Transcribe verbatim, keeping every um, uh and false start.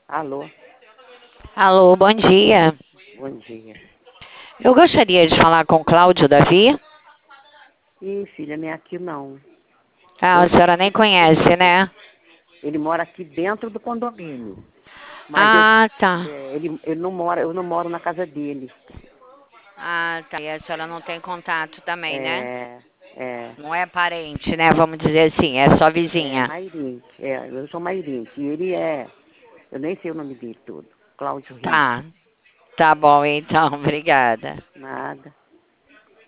Alô, Alô, bom dia. bom dia. Eu gostaria de falar com Cláudio Davi. Ih, filha, nem aqui não. Ah, Eu a não senhora nem sei onde ele conhece, mora. né? Ele mora aqui dentro do condomínio. Mas eu, Ah, tá. é, ele, ele não mora, eu não moro na casa dele. Ah, tá. E a senhora não tem contato também, né? É, é, Não é parente, né? Vamos dizer assim, é só é vizinha. Mairink. É, eu sou Mairink. E ele é, eu nem sei o nome dele todo. Cláudio Rink. Tá. Tá bom, então. Obrigada. Nada.